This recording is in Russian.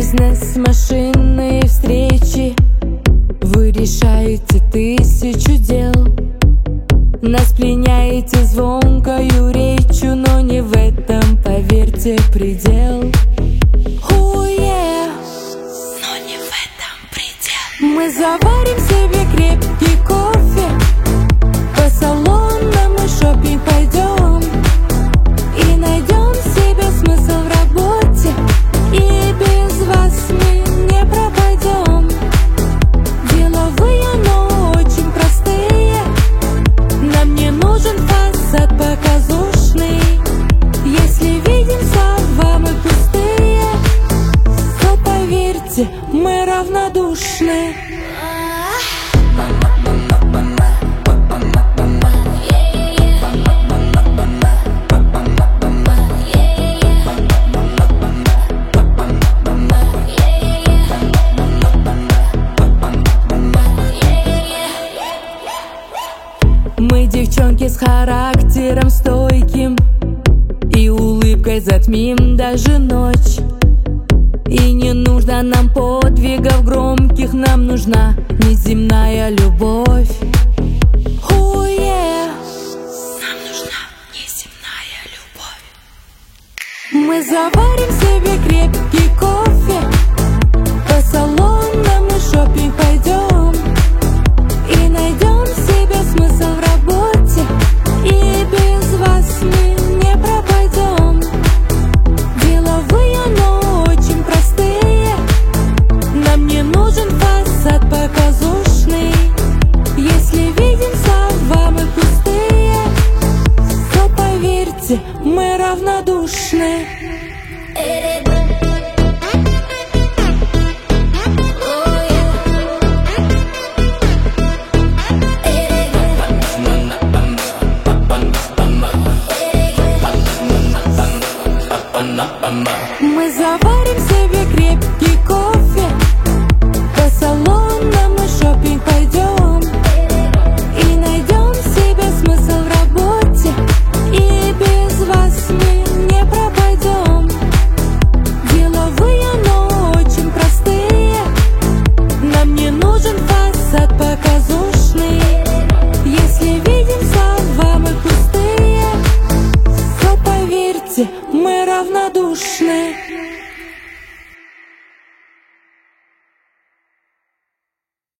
Бизнес, машины, встречи. Вы решаете тысячу дел. Нас пленяете звонкою речью, но не в этом, поверьте, предел. Но не в этом предел. Мы заварим себе крепкий кофе, по салонам и шопинг пойдем, и найдем себе смысл в работе, и без вас мы не пропадем. Деловые, но очень простые. Нам не нужен фасад показушный. Если видим слова мы пустые, то поверьте, мы равнодушны. Мы девчонки с характером стойким, и улыбкой затмим даже ночь. И не нужно нам подвигов громких, нам нужна неземная любовь. Нам нужна неземная любовь. Мы заварим себе крепкий кофе, по салонам и шопинг пойдем, и найдем себе смысл в работе, и без вас мы не пропадем. Деловые, но очень простые. Нам не нужен фасад показушный. Если видим слова мы пустые, то поверьте, мы равнодушны. Мы заварим себе крепкий кофе, по салонам и шопинг пойдем, и найдем себе смысл в работе, и без вас мы не пропадем. Деловые, но очень простые. Нам не нужен фасад показушный. Если видим слова мы пустые, то поверьте, мы равнодушны.